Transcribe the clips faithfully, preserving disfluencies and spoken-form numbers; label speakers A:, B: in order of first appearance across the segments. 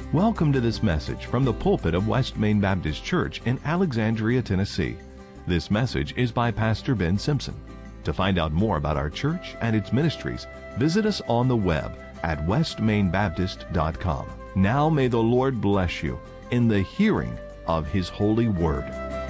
A: Welcome to this message from the pulpit of West Main Baptist Church in Alexandria, Tennessee. This message is by Pastor Ben Simpson. To find out more about our church and its ministries, visit us on the web at west main baptist dot com. Now may the Lord bless you in the hearing of His holy word.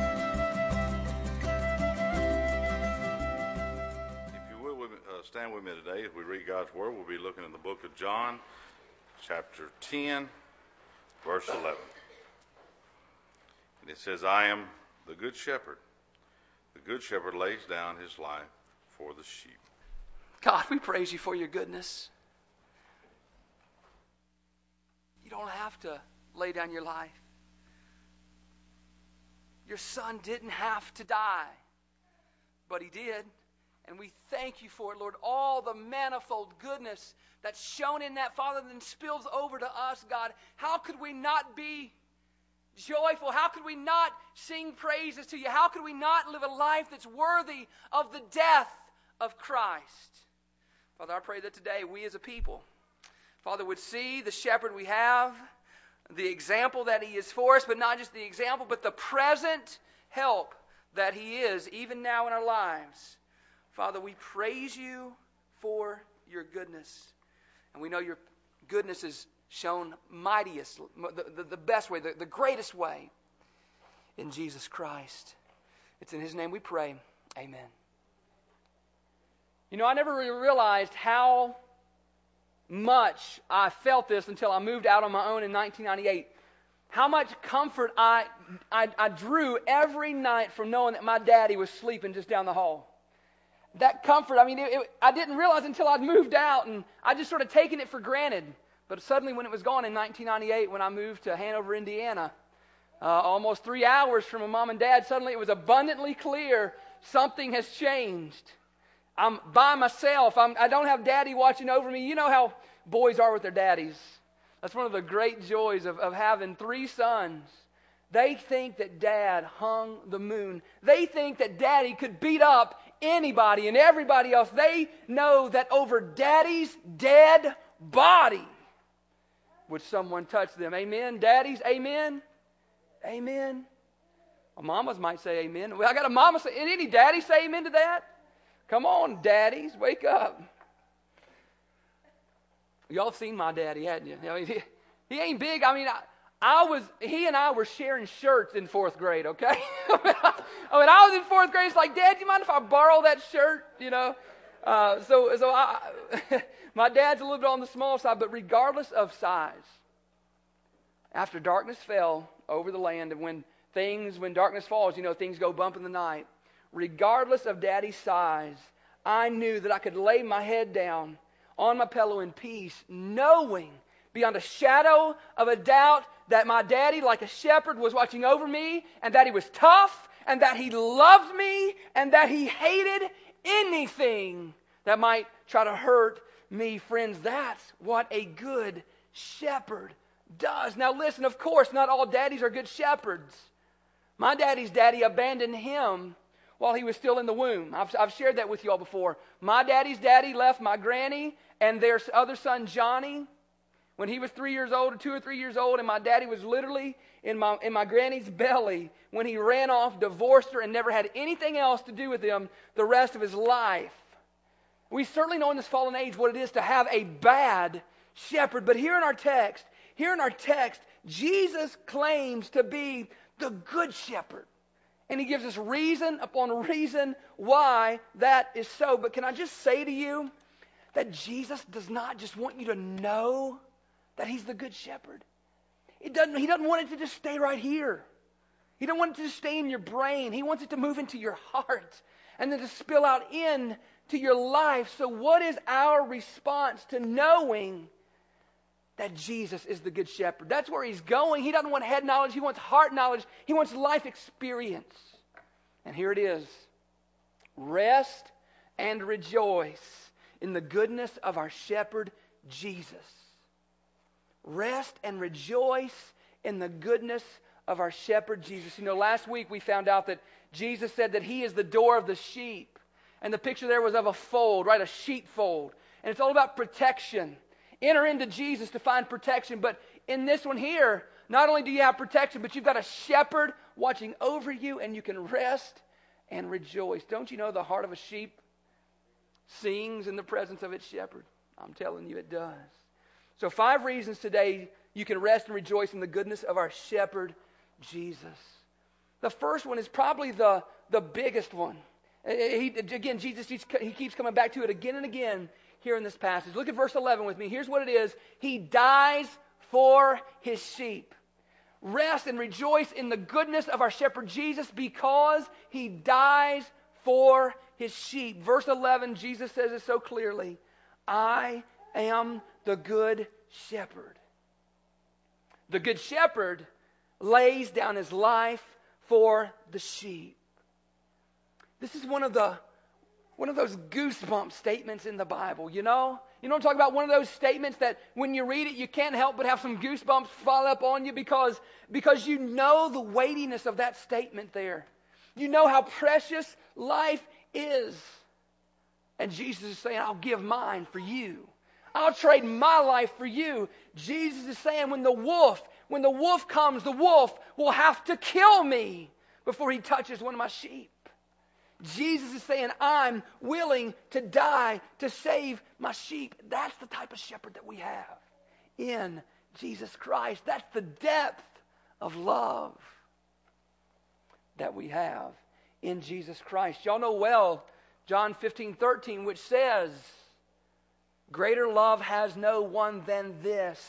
B: If you will uh, stand with me today as we read God's word, we'll be looking in the book of John, chapter ten, verse eleven. And it says, I am the good shepherd. The good shepherd lays down his life for the sheep.
C: God, we praise you for your goodness. You don't have to lay down your life. Your son didn't have to die, but he did. And we thank you for it, Lord. All the manifold goodness that's shown in that, Father, then spills over to us, God. How could we not be joyful? How could we not sing praises to you? How could we not live a life that's worthy of the death of Christ? Father, I pray that today we as a people, Father, would see the shepherd we have, the example that he is for us, but not just the example, but the present help that he is, even now in our lives. Father, we praise you for your goodness. And we know your goodness is shown mightiest, the, the, the best way, the, the greatest way in Jesus Christ. It's in his name we pray. Amen. You know, I never really realized how much I felt this until I moved out on my own in nineteen ninety-eight. How much comfort I, I, I drew every night from knowing that my daddy was sleeping just down the hall. That comfort, I mean, it, it, I didn't realize until I'd moved out, and I just sort of taken it for granted. But suddenly when it was gone in nineteen ninety-eight, when I moved to Hanover, Indiana, uh, almost three hours from a mom and dad, suddenly it was abundantly clear something has changed. I'm by myself. I'm, I don't have daddy watching over me. You know how boys are with their daddies. That's one of the great joys of, of having three sons. They think that dad hung the moon. They think that daddy could beat up anybody and everybody else. They know that over daddy's dead body would someone touch them. Amen? Daddies, amen? Amen? Well, mamas might say amen. Well, I got a mama say, any daddy say amen to that? Come on, daddies, wake up. Y'all have seen my daddy, hadn't you? I mean, he, he ain't big. I mean, I, I was, he and I were sharing shirts in fourth grade, okay? I mean, I, I mean, I was in fourth grade. It's like, Dad, do you mind if I borrow that shirt? You know? Uh, so, so I, my dad's a little bit on the small side, but regardless of size, after darkness fell over the land, and when things, when darkness falls, you know, things go bump in the night. Regardless of daddy's size, I knew that I could lay my head down on my pillow in peace, knowing beyond a shadow of a doubt that my daddy, like a shepherd, was watching over me, and that he was tough, and that he loved me, and that he hated anything that might try to hurt me. Friends, that's what a good shepherd does. Now listen, of course, not all daddies are good shepherds. My daddy's daddy abandoned him while he was still in the womb. I've, I've shared that with you all before. My daddy's daddy left my granny and their other son, Johnny, when he was three years old or two or three years old, and my daddy was literally in my in my granny's belly when he ran off, divorced her, and never had anything else to do with him the rest of his life. We certainly know in this fallen age what it is to have a bad shepherd. But here in our text, here in our text, Jesus claims to be the good shepherd. And he gives us reason upon reason why that is so. But can I just say to you that Jesus does not just want you to know that he's the good shepherd. It doesn't, he doesn't want it to just stay right here. He doesn't want it to just stay in your brain. He wants it to move into your heart and then to spill out into your life. So what is our response to knowing that Jesus is the good shepherd? That's where he's going. He doesn't want head knowledge. He wants heart knowledge. He wants life experience. And here it is. Rest and rejoice in the goodness of our shepherd, Jesus. Rest and rejoice in the goodness of our shepherd, Jesus. You know, last week we found out that Jesus said that he is the door of the sheep. And the picture there was of a fold, right? A sheepfold. And it's all about protection. Enter into Jesus to find protection. But in this one here, not only do you have protection, but you've got a shepherd watching over you, and you can rest and rejoice. Don't you know the heart of a sheep sings in the presence of its shepherd? I'm telling you, it does. So five reasons today you can rest and rejoice in the goodness of our shepherd, Jesus. The first one is probably the, the biggest one. He, again, Jesus, he keeps coming back to it again and again here in this passage. Look at verse eleven with me. Here's what it is. He dies for his sheep. Rest and rejoice in the goodness of our shepherd Jesus because he dies for his sheep. Verse eleven, Jesus says it so clearly. I am the good shepherd. The good shepherd lays down his life for the sheep. This is one of the one of those goosebump statements in the Bible, you know? You know what I'm talking about? One of those statements that when you read it, you can't help but have some goosebumps fall up on you because, because you know the weightiness of that statement there. You know how precious life is. And Jesus is saying, I'll give mine for you. I'll trade my life for you. Jesus is saying, when the wolf, when the wolf comes, the wolf will have to kill me before he touches one of my sheep. Jesus is saying, I'm willing to die to save my sheep. That's the type of shepherd that we have in Jesus Christ. That's the depth of love that we have in Jesus Christ. Y'all know well John fifteen thirteen, which says, greater love has no one than this,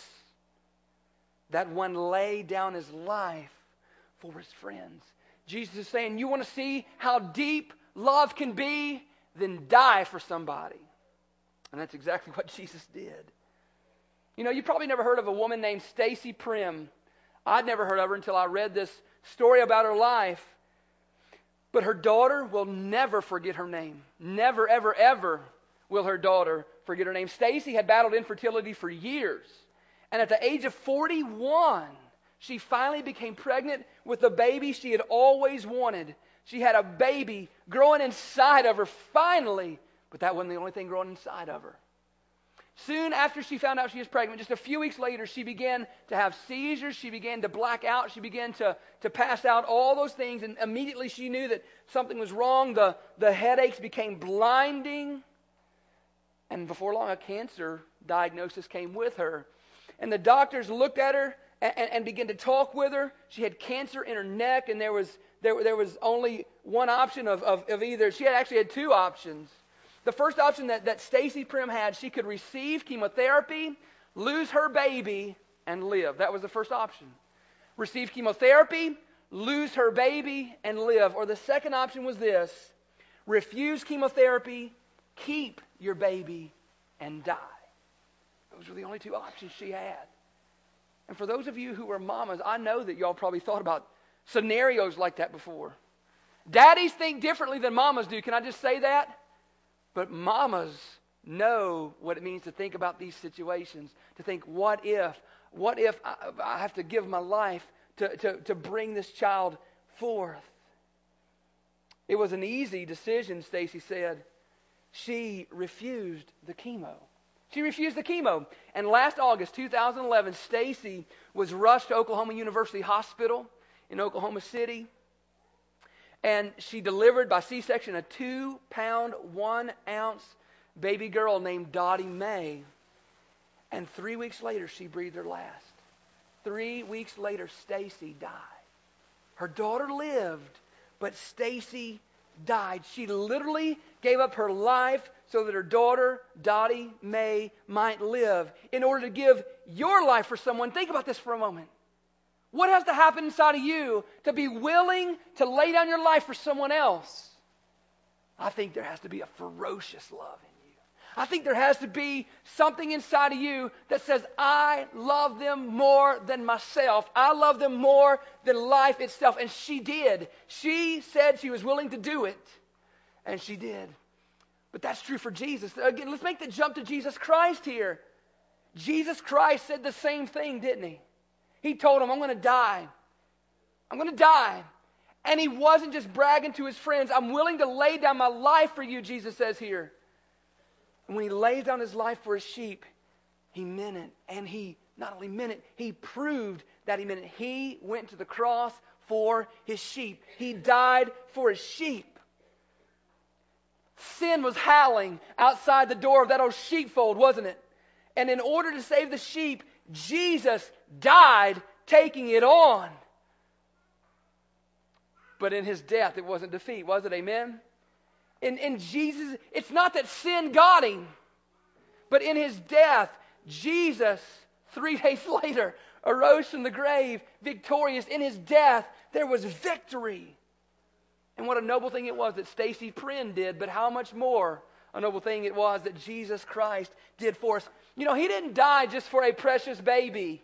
C: that one lay down his life for his friends. Jesus is saying, you want to see how deep love can be? Then die for somebody. And that's exactly what Jesus did. You know, you probably never heard of a woman named Stacy Prim. I'd never heard of her until I read this story about her life. But her daughter will never forget her name. Never, ever, ever will her daughter forget her name. Stacy had battled infertility for years. And at the age of forty-one, she finally became pregnant with the baby she had always wanted. She had a baby growing inside of her finally, but that wasn't the only thing growing inside of her. Soon after she found out she was pregnant, just a few weeks later, she began to have seizures. She began to black out. She began to, to pass out, all those things. And immediately she knew that something was wrong. The, the headaches became blinding. And before long, a cancer diagnosis came with her. And the doctors looked at her and, and, and began to talk with her. She had cancer in her neck, and there was there, there was only one option of, of, of either. She had actually had two options. The first option that, that Stacy Prim had, she could receive chemotherapy, lose her baby, and live. That was the first option. Receive chemotherapy, lose her baby, and live. Or the second option was this: refuse chemotherapy, keep your baby, and die. Those were the only two options she had. And for those of you who are mamas, I know that y'all probably thought about scenarios like that before. Daddies think differently than mamas do. Can I just say that? But mamas know what it means to think about these situations. To think, what if? What if I, I have to give my life to, to, to bring this child forth? It was an easy decision, Stacy said. She refused the chemo. She refused the chemo. And last August two thousand eleven, Stacy was rushed to Oklahoma University Hospital in Oklahoma City. And she delivered by C-section a two-pound, one-ounce baby girl named Dottie Mae. And three weeks later, she breathed her last. Three weeks later, Stacy died. Her daughter lived, but Stacy died. She literally gave up her life so that her daughter, Dottie Mae, might live. In order to give your life for someone, think about this for a moment. What has to happen inside of you to be willing to lay down your life for someone else? I think there has to be a ferocious love in you. I think there has to be something inside of you that says, I love them more than myself. I love them more than life itself. And she did. She said she was willing to do it. And she did. But that's true for Jesus. Again, let's make the jump to Jesus Christ here. Jesus Christ said the same thing, didn't he? He told him, I'm going to die. I'm going to die. And he wasn't just bragging to his friends. I'm willing to lay down my life for you, Jesus says here. And when he lays down his life for his sheep, He meant it. And he not only meant it, he proved that he meant it. He went to the cross for his sheep. He died for his sheep. Sin was howling outside the door of that old sheepfold, wasn't it? And in order to save the sheep, Jesus died taking it on. But in his death, it wasn't defeat, was it? Amen? In, in Jesus, it's not that sin got him, but in his death, Jesus, three days later, arose from the grave, victorious. In his death, there was victory. And what a noble thing it was that Stacy Prynn did, but how much more a noble thing it was that Jesus Christ did for us. You know, he didn't die just for a precious baby.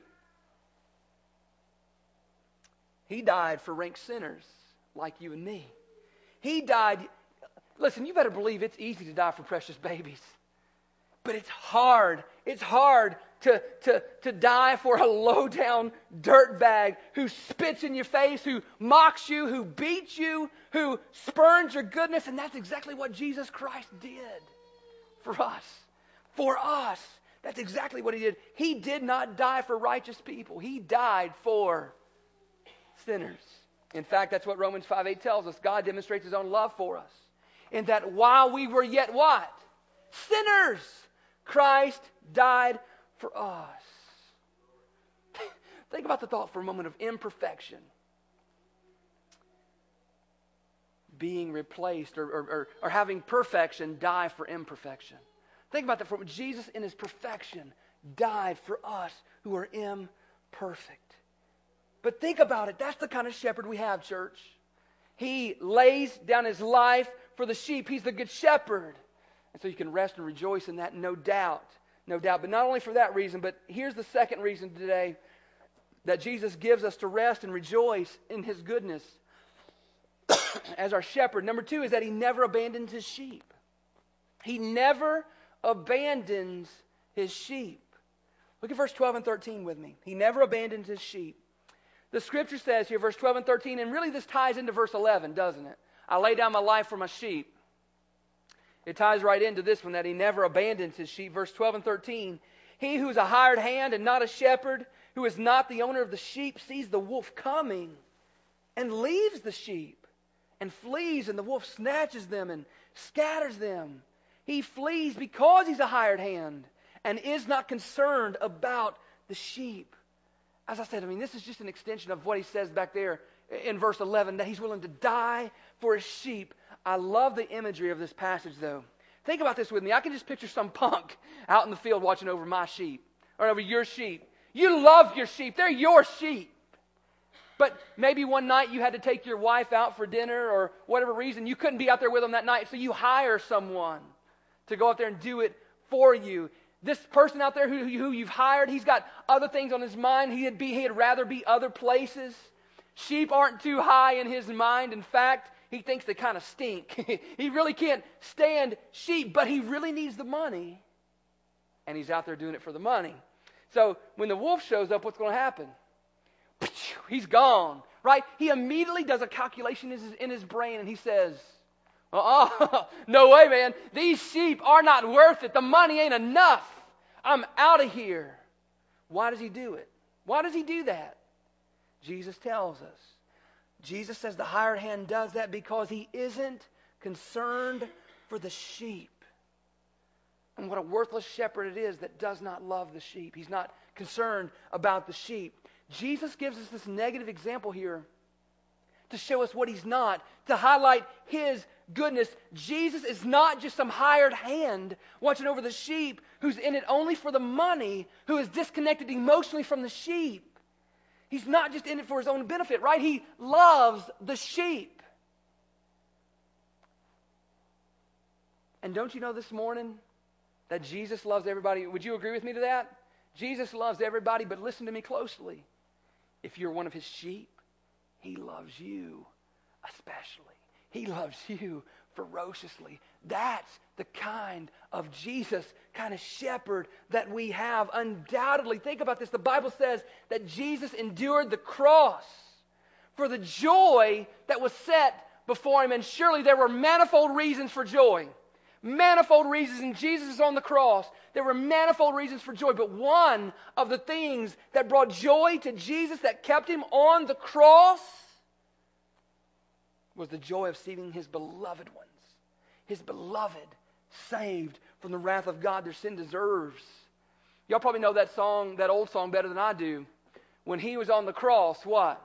C: He died for rank sinners like you and me. He died. Listen, you better believe it's easy to die for precious babies. But it's hard. It's hard to, to, to die for a low-down dirtbag who spits in your face, who mocks you, who beats you, who spurns your goodness. And that's exactly what Jesus Christ did for us. For us. That's exactly what he did. He did not die for righteous people. He died for sinners. In fact, that's what Romans five eight tells us. God demonstrates his own love for us. In that while we were yet what? Sinners. Christ died for us. Think about the thought for a moment of imperfection being replaced, or, or, or, or having perfection die for imperfection. Think about that for a moment. Jesus in his perfection died for us who are imperfect. But think about it. That's the kind of shepherd we have, church. He lays down his life for the sheep. He's the good shepherd. And so you can rest and rejoice in that, no doubt. No doubt. But not only for that reason, but here's the second reason today that Jesus gives us to rest and rejoice in his goodness as our shepherd. Number two is that he never abandons his sheep. He never abandons his sheep. Look at verse twelve and thirteen with me. He never abandons his sheep. The scripture says here, verse twelve and thirteen, and really this ties into verse eleven, doesn't it? I lay down my life for my sheep. It ties right into this one, that he never abandons his sheep. Verse twelve and thirteen, he who is a hired hand and not a shepherd, who is not the owner of the sheep, sees the wolf coming and leaves the sheep and flees, and the wolf snatches them and scatters them. He flees because he's a hired hand and is not concerned about the sheep. As I said, I mean, this is just an extension of what he says back there in verse eleven, that he's willing to die for his sheep. I love the imagery of this passage, though. Think about this with me. I can just picture some punk out in the field watching over my sheep or over your sheep. You love your sheep. They're your sheep. But maybe one night you had to take your wife out for dinner, or whatever reason, you couldn't be out there with them that night, so you hire someone to go out there and do it for you. This person out there who, who you've hired, he's got other things on his mind. He'd be, he'd rather be other places. Sheep aren't too high in his mind. In fact, he thinks they kind of stink. He really can't stand sheep, but he really needs the money. And he's out there doing it for the money. So when the wolf shows up, what's going to happen? He's gone, right? He immediately does a calculation in his, in his brain, and he says, uh-uh, no way, man. These sheep are not worth it. The money ain't enough. I'm out of here. Why does he do it? Why does he do that? Jesus tells us. Jesus says the hired hand does that because he isn't concerned for the sheep. And what a worthless shepherd it is that does not love the sheep. He's not concerned about the sheep. Jesus gives us this negative example here to show us what he's not, to highlight his goodness. Jesus is not just some hired hand watching over the sheep who's in it only for the money, who is disconnected emotionally from the sheep. He's not just in it for his own benefit, right? He loves the sheep. And don't you know this morning that Jesus loves everybody? Would you agree with me to that? Jesus loves everybody, but listen to me closely. If you're one of his sheep, he loves you especially. He loves you ferociously. That's the kind of Jesus, kind of shepherd that we have. Undoubtedly, think about this. The Bible says that Jesus endured the cross for the joy that was set before him. And surely there were manifold reasons for joy. Manifold reasons, and Jesus is on the cross. There were manifold reasons for joy, but one of the things that brought joy to Jesus, that kept him on the cross, was the joy of seeing his beloved ones, his beloved, saved from the wrath of God their sin deserves. Y'all probably know that song, that old song, better than I do. When he was on the cross, what?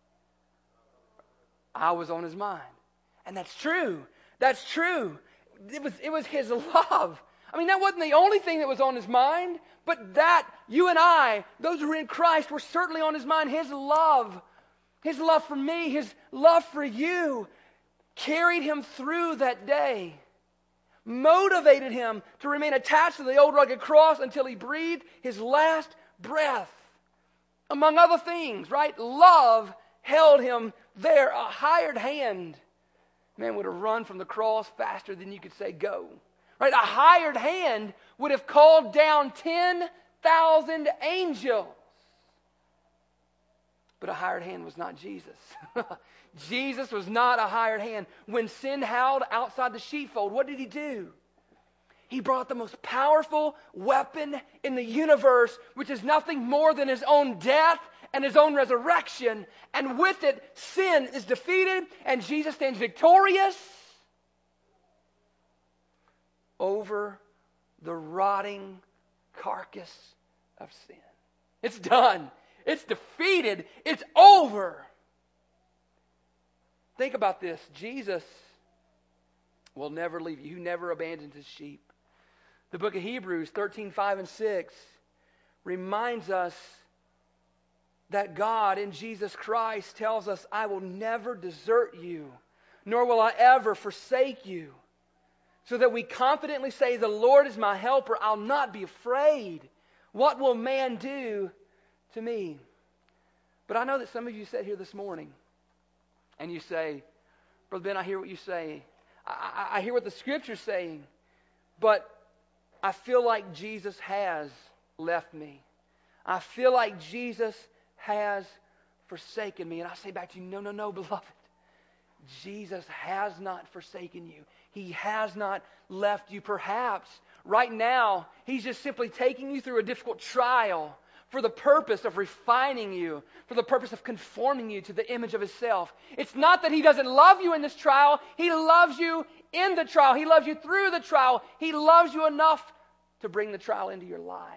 C: I was on his mind. And that's true. That's true. It was, it was his love. I mean, that wasn't the only thing that was on his mind, but that, you and I, those who are in Christ, were certainly on his mind. His love, his love for me, his love for you, carried him through that day, motivated him to remain attached to the old rugged cross until he breathed his last breath. Among other things, right? Love held him there. A hired hand, man, would have run from the cross faster than you could say go. Right? A hired hand would have called down ten thousand angels. But a hired hand was not Jesus. Jesus was not a hired hand. When sin howled outside the sheepfold, what did he do? He brought the most powerful weapon in the universe, which is nothing more than his own death and his own resurrection. And with it, sin is defeated and Jesus stands victorious over the rotting carcass of sin. It's done. It's defeated. It's over. Think about this. Jesus will never leave you. He never abandons his sheep. The book of Hebrews thirteen, five and six reminds us that God in Jesus Christ tells us, I will never desert you, nor will I ever forsake you. So that we confidently say, the Lord is my helper, I'll not be afraid. What will man do to me? But I know that some of you sat here this morning and you say, Brother Ben, I hear what you say. I, I, I hear what the Scripture's saying. But I feel like Jesus has left me. I feel like Jesus has forsaken me. And I say back to you, no, no, no, beloved. Jesus has not forsaken you. He has not left you. Perhaps right now, He's just simply taking you through a difficult trial for the purpose of refining you, for the purpose of conforming you to the image of Himself. It's not that He doesn't love you in this trial. He loves you in the trial. He loves you through the trial. He loves you enough to bring the trial into your life.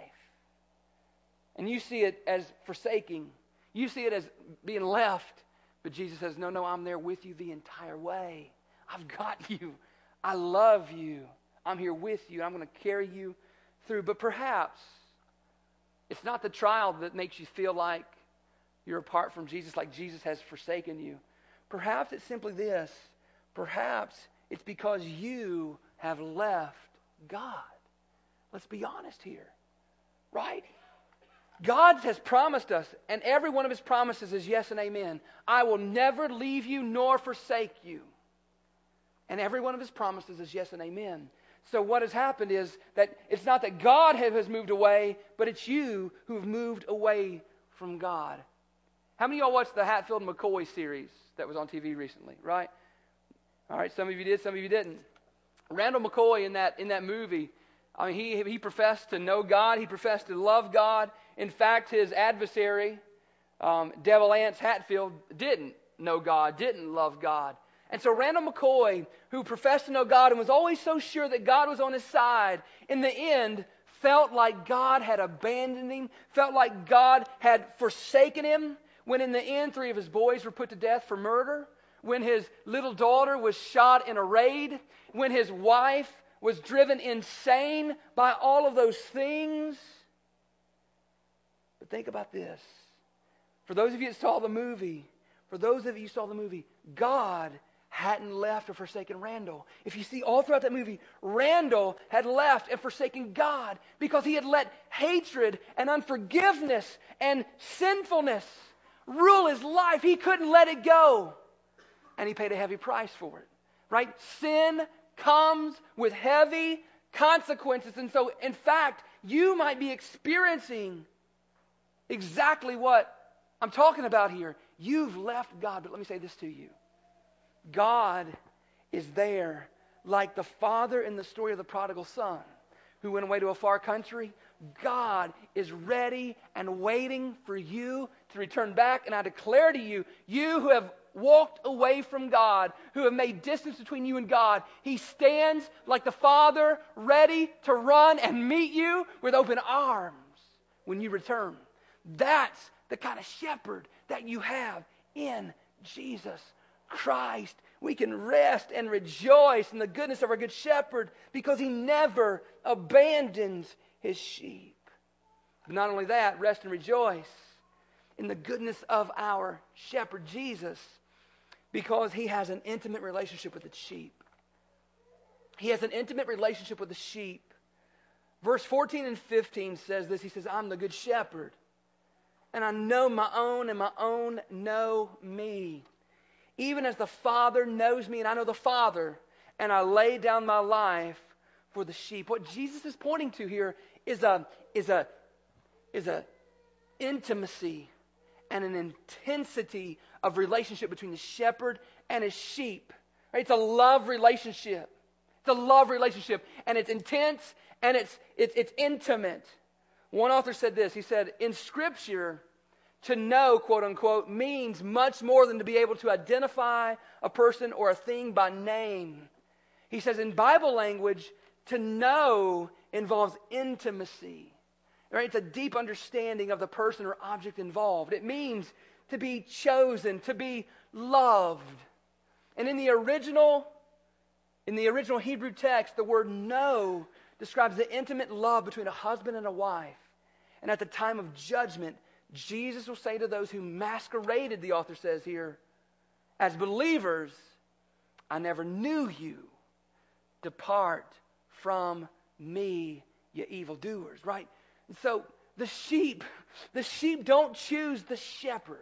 C: And you see it as forsaking. You see it as being left. But Jesus says, no, no, I'm there with you the entire way. I've got you. I love you. I'm here with you. I'm going to carry you through. But perhaps it's not the trial that makes you feel like you're apart from Jesus, like Jesus has forsaken you. Perhaps it's simply this. Perhaps it's because you have left God. Let's be honest here. Right? God has promised us, and every one of His promises is yes and amen. I will never leave you nor forsake you. And every one of His promises is yes and amen. So what has happened is that it's not that God has moved away, but it's you who have moved away from God. How many of y'all watched the Hatfield and McCoy series that was on T V recently, right? All right, some of you did, some of you didn't. Randall McCoy in that in that movie, I mean, he he professed to know God. He professed to love God. In fact, his adversary, um, Devil Anse Hatfield, didn't know God, didn't love God. And so Randall McCoy, who professed to know God and was always so sure that God was on his side, in the end felt like God had abandoned him, felt like God had forsaken him, when in the end three of his boys were put to death for murder, when his little daughter was shot in a raid, when his wife was driven insane by all of those things. But think about this. For those of you that saw the movie, for those of you who saw the movie, God hadn't left or forsaken Randall. If you see all throughout that movie, Randall had left and forsaken God because he had let hatred and unforgiveness and sinfulness rule his life. He couldn't let it go. And he paid a heavy price for it. Right? Sin comes with heavy consequences. And so, in fact, you might be experiencing exactly what I'm talking about here. You've left God. But let me say this to you. God is there like the father in the story of the prodigal son who went away to a far country. God is ready and waiting for you to return back. And I declare to you, you who have walked away from God, who have made distance between you and God, He stands like the Father, ready to run and meet you with open arms when you return. That's the kind of shepherd that you have in Jesus Christ. We can rest and rejoice in the goodness of our good shepherd because He never abandons His sheep. But not only that, rest and rejoice in the goodness of our shepherd Jesus because He has an intimate relationship with the sheep. He has an intimate relationship with the sheep. Verse fourteen and fifteen says this. He says, I'm the good shepherd, and I know my own, and my own know me. Even as the Father knows me, and I know the Father, and I lay down my life for the sheep. What Jesus is pointing to here is a is a is a intimacy and an intensity of relationship between the shepherd and his sheep. Right? It's a love relationship. It's a love relationship, and it's intense and it's it's it's intimate. One author said this. He said, in Scripture, to know, quote unquote, means much more than to be able to identify a person or a thing by name. He says in Bible language, to know involves intimacy. Right? It's a deep understanding of the person or object involved. It means to be chosen, to be loved. And in the original, in the original Hebrew text, the word know describes the intimate love between a husband and a wife. And at the time of judgment, Jesus will say to those who masqueraded, the author says here, as believers, I never knew you. Depart from me, you evildoers. Right? And so the sheep, the sheep don't choose the shepherd,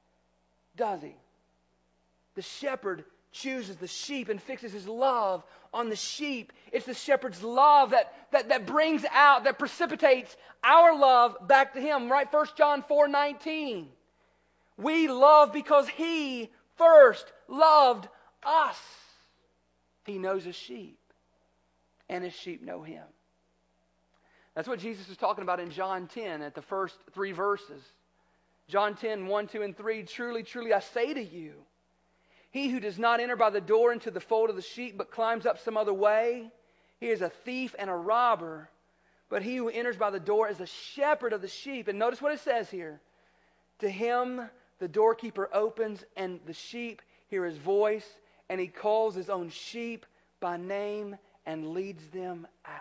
C: does he? The shepherd chooses the sheep and fixes his love on the sheep. It's the shepherd's love that, that, that brings out, that precipitates our love back to him. Right? First John four nineteen. We love because he first loved us. He knows his sheep, and his sheep know him. That's what Jesus is talking about in John ten at the first three verses. John ten, one, two, and three. Truly, truly, I say to you, he who does not enter by the door into the fold of the sheep, but climbs up some other way, he is a thief and a robber. But he who enters by the door is a shepherd of the sheep. And notice what it says here. To him the doorkeeper opens, and the sheep hear his voice, and he calls his own sheep by name and leads them out.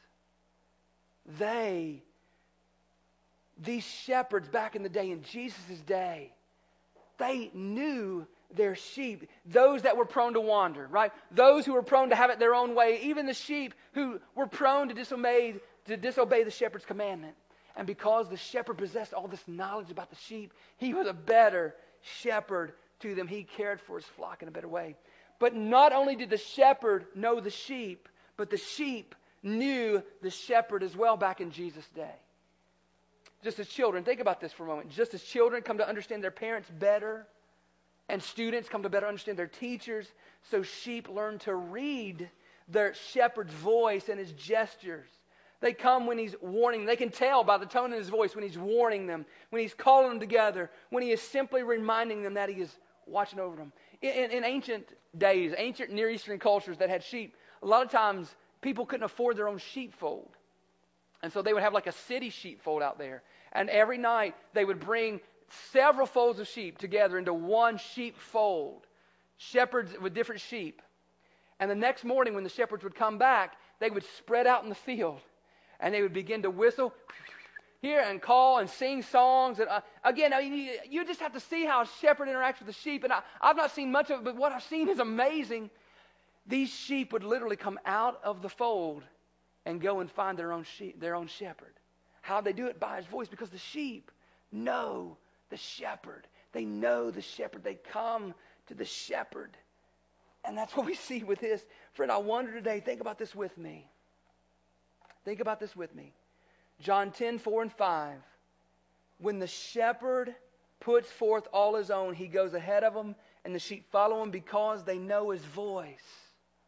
C: They, these shepherds back in the day, in Jesus' day, they knew their sheep, those that were prone to wander, right? Those who were prone to have it their own way, even the sheep who were prone to disobey, to disobey the shepherd's commandment. And because the shepherd possessed all this knowledge about the sheep, he was a better shepherd to them. He cared for his flock in a better way. But not only did the shepherd know the sheep, but the sheep knew the shepherd as well back in Jesus' day. Just as children, think about this for a moment. Just as children come to understand their parents better, and students come to better understand their teachers, so sheep learn to read their shepherd's voice and his gestures. They come when he's warning. They can tell by the tone in his voice when he's warning them, when he's calling them together, when he is simply reminding them that he is watching over them. In, in, in ancient days, ancient Near Eastern cultures that had sheep, a lot of times people couldn't afford their own sheepfold. And so they would have like a city sheepfold out there. And every night they would bring several folds of sheep together into one sheepfold. Shepherds with different sheep. And the next morning when the shepherds would come back, they would spread out in the field. And they would begin to whistle here and call and sing songs. And uh, again, I mean, you, you just have to see how a shepherd interacts with the sheep. And I, I've not seen much of it, but what I've seen is amazing. These sheep would literally come out of the fold and go and find their own sheep, their own shepherd. How they do it? By his voice, because the sheep know the shepherd. They know the shepherd. They come to the shepherd. And that's what we see with this. Friend, I wonder today, think about this with me. Think about this with me. John ten, four and five. When the shepherd puts forth all his own, he goes ahead of them, and the sheep follow him because they know his voice.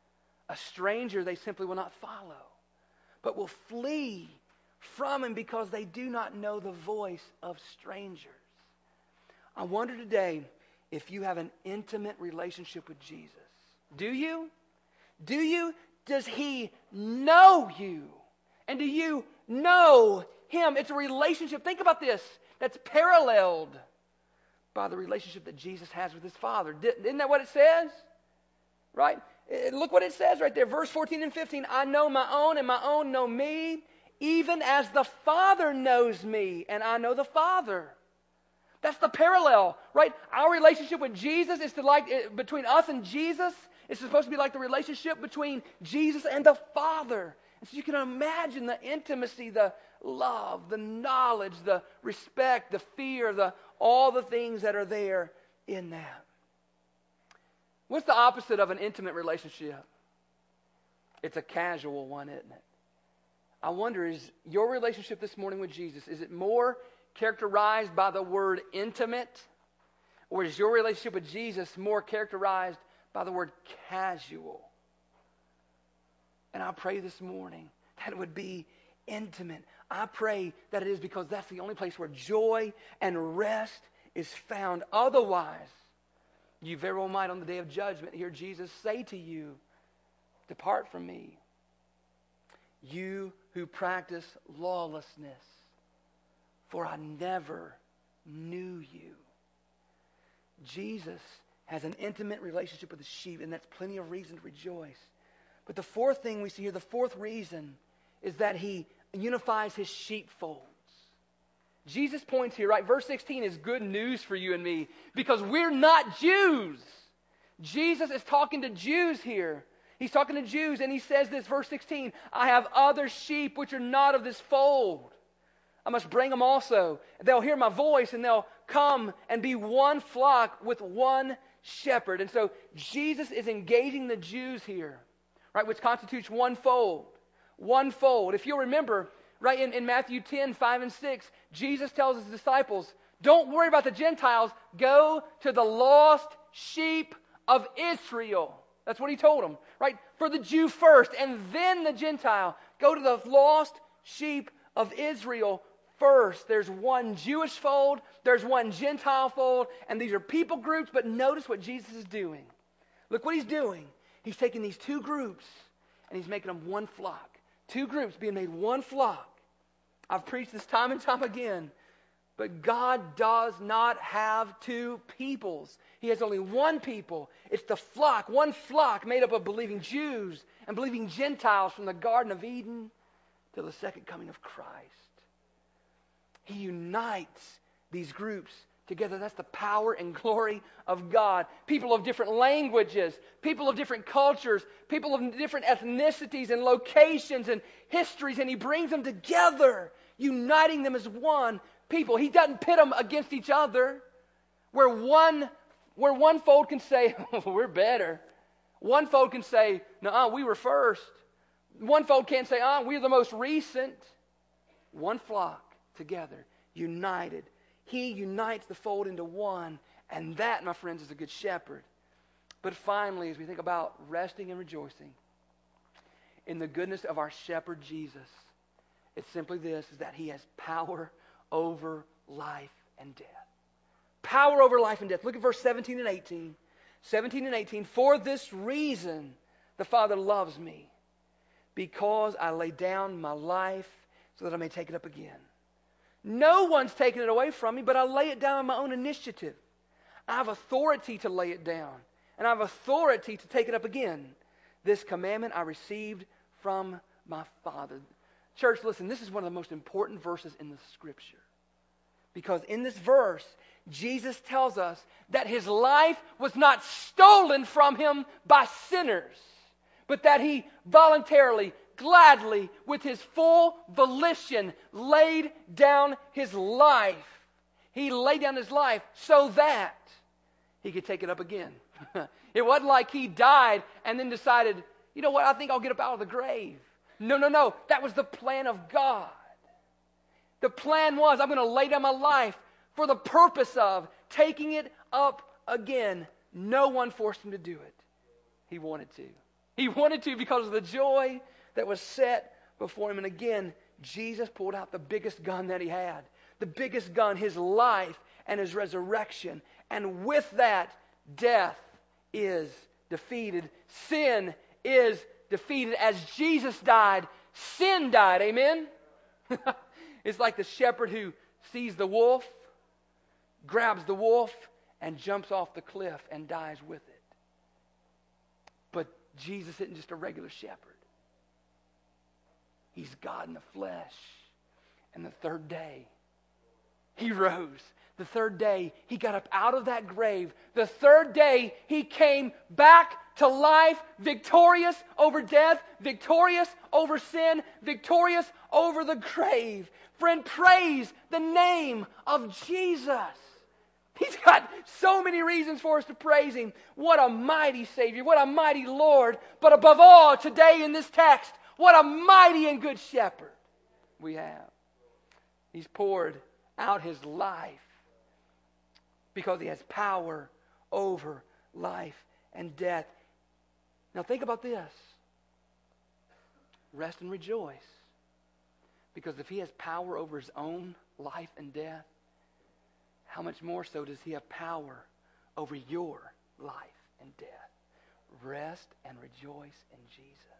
C: A stranger they simply will not follow, but will flee from him because they do not know the voice of strangers. I wonder today if you have an intimate relationship with Jesus. Do you? Do you? Does he know you? And do you know him? It's a relationship. Think about this. That's paralleled by the relationship that Jesus has with his Father. Isn't that what it says? Right? Look what it says right there. Verse fourteen and fifteen. I know my own, and my own know me, even as the Father knows me, and I know the Father. That's the parallel, right? Our relationship with Jesus is to like between us and Jesus. It's supposed to be like the relationship between Jesus and the Father. And so you can imagine the intimacy, the love, the knowledge, the respect, the fear, the all the things that are there in that. What's the opposite of an intimate relationship? It's a casual one, isn't it? I wonder, is your relationship this morning with Jesus, is it more characterized by the word intimate? Or is your relationship with Jesus more characterized by the word casual? And I pray this morning that it would be intimate. I pray that it is, because that's the only place where joy and rest is found. Otherwise, you very well might on the day of judgment hear Jesus say to you, depart from me, you who practice lawlessness, for I never knew you. Jesus has an intimate relationship with the sheep, and that's plenty of reason to rejoice. But the fourth thing we see here, the fourth reason, is that he unifies his sheepfolds. Jesus points here, right? Verse sixteen is good news for you and me because we're not Jews. Jesus is talking to Jews here. He's talking to Jews, and he says this, verse sixteen, I have other sheep which are not of this fold. I must bring them also. They'll hear my voice, and they'll come and be one flock with one shepherd. And so Jesus is engaging the Jews here, right, which constitutes one fold. One fold. If you'll remember, right, in, in Matthew ten, five and six, Jesus tells his disciples, don't worry about the Gentiles. Go to the lost sheep of Israel. That's what he told them, right? For the Jew first, and then the Gentile. Go to the lost sheep of Israel first. There's one Jewish fold, there's one Gentile fold, and these are people groups, but notice what Jesus is doing. Look what he's doing. He's taking these two groups, and he's making them one flock. Two groups being made one flock. I've preached this time and time again. But God does not have two peoples. He has only one people. It's the flock, one flock made up of believing Jews and believing Gentiles from the Garden of Eden to the second coming of Christ. He unites these groups together. That's the power and glory of God. People of different languages, people of different cultures, people of different ethnicities and locations and histories, and he brings them together, uniting them as one people. He doesn't pit them against each other, where one where one fold can say, oh, we're better. One fold can say, no, we were first. One fold can't say, oh, we're the most recent. One flock together, united. He unites the fold into one, and that, my friends, is a good shepherd. But finally, as we think about resting and rejoicing in the goodness of our shepherd Jesus, it's simply this, is that he has power over life and death. Power over life and death. Look at verse seventeen and eighteen. seventeen and eighteen. For this reason the Father loves me, because I lay down my life so that I may take it up again. No one's taken it away from me, but I lay it down on my own initiative. I have authority to lay it down, and I have authority to take it up again. This commandment I received from my Father. Church, listen, this is one of the most important verses in the Scripture. Because in this verse, Jesus tells us that his life was not stolen from him by sinners, but that he voluntarily, gladly, with his full volition, laid down his life. He laid down his life so that he could take it up again. It wasn't like he died and then decided, you know what, I think I'll get up out of the grave. No, no, no. That was the plan of God. The plan was, I'm going to lay down my life for the purpose of taking it up again. No one forced him to do it. He wanted to. He wanted to because of the joy that was set before him. And again, Jesus pulled out the biggest gun that he had. The biggest gun, his life and his resurrection. And with that, death is defeated. Sin is defeated. As Jesus died, sin died. Amen? It's like the shepherd who sees the wolf, grabs the wolf, and jumps off the cliff and dies with it. But Jesus isn't just a regular shepherd. He's God in the flesh. And the third day, he rose. The third day, he got up out of that grave. The third day, he came back to life, victorious over death, victorious over sin, victorious over the grave. Friend, praise the name of Jesus. He's got so many reasons for us to praise Him. What a mighty Savior. What a mighty Lord. But above all, today in this text, what a mighty and good shepherd we have. He's poured out His life because He has power over life and death. Now think about this. Rest and rejoice. Because if He has power over His own life and death, how much more so does He have power over your life and death? Rest and rejoice in Jesus.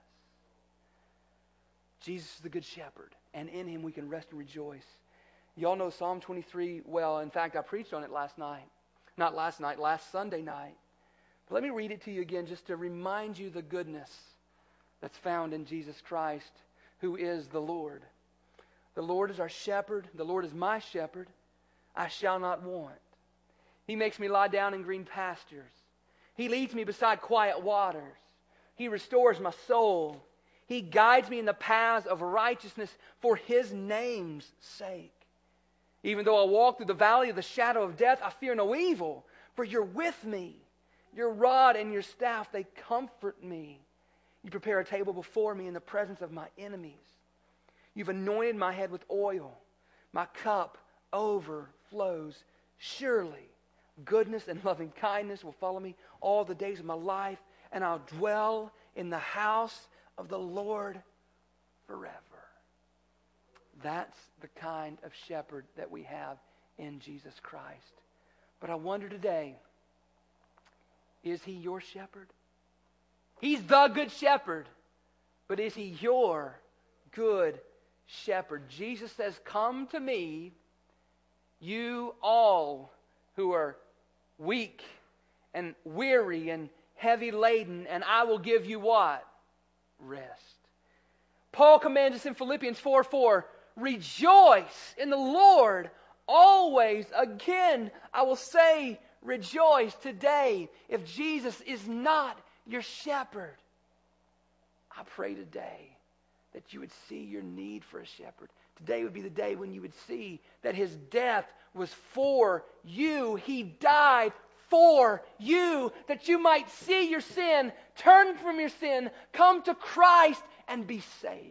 C: Jesus is the good shepherd, and in Him we can rest and rejoice. Y'all know Psalm twenty-three well. In fact, I preached on it last night. Not last night, last Sunday night. But let me read it to you again just to remind you the goodness that's found in Jesus Christ, who is the Lord. The Lord is our shepherd. The Lord is my shepherd. I shall not want. He makes me lie down in green pastures. He leads me beside quiet waters. He restores my soul. He guides me in the paths of righteousness for His name's sake. Even though I walk through the valley of the shadow of death, I fear no evil, for You're with me. Your rod and Your staff, they comfort me. You prepare a table before me in the presence of my enemies. You've anointed my head with oil. My cup overflows. Surely goodness and loving kindness will follow me all the days of my life, and I'll dwell in the house of the Lord forever. That's the kind of shepherd that we have in Jesus Christ. But I wonder today, is He your shepherd? He's the good shepherd. But is He your good shepherd? Jesus says, come to me, you all who are weak and weary and heavy laden, and I will give you what? Rest. Paul commands us in Philippians four four, rejoice in the Lord always. Again, I will say rejoice today. If Jesus is not your shepherd, I pray today that you would see your need for a shepherd. Today would be the day when you would see that His death was for you. He died for you, that you might see your sin, turn from your sin, come to Christ, and be saved.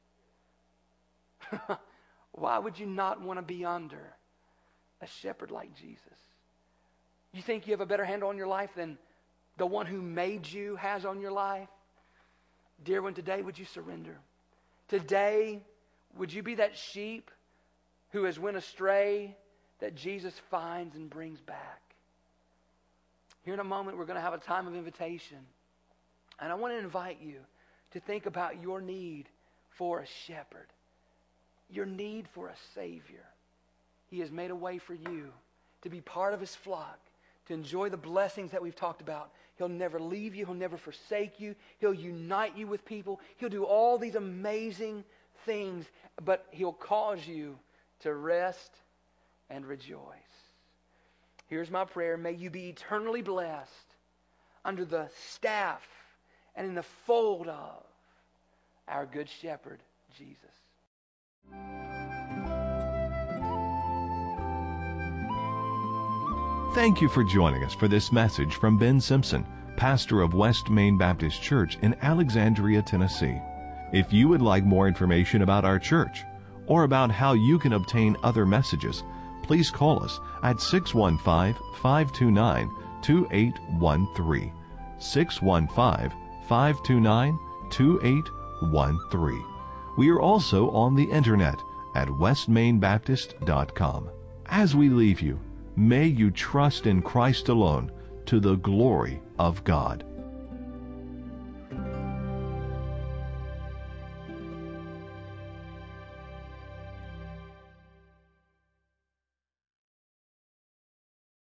C: Why would you not want to be under a shepherd like Jesus? You think you have a better handle on your life than the one who made you has on your life? Dear one, today would you surrender? Today, would you be that sheep who has went astray that Jesus finds and brings back? Here in a moment, we're going to have a time of invitation. And I want to invite you to think about your need for a shepherd. Your need for a Savior. He has made a way for you to be part of His flock, to enjoy the blessings that we've talked about. He'll never leave you. He'll never forsake you. He'll unite you with people. He'll do all these amazing things, but He'll cause you to rest and rejoice. Here's my prayer. May you be eternally blessed under the staff and in the fold of our good shepherd, Jesus.
A: Thank you for joining us for this message from Ben Simpson, pastor of West Main Baptist Church in Alexandria, Tennessee. If you would like more information about our church or about how you can obtain other messages, please call us at six one five, five two nine, two eight one three, six one five, five two nine, two eight one three. We are also on the internet at west main baptist dot com. As we leave you, may you trust in Christ alone to the glory of God.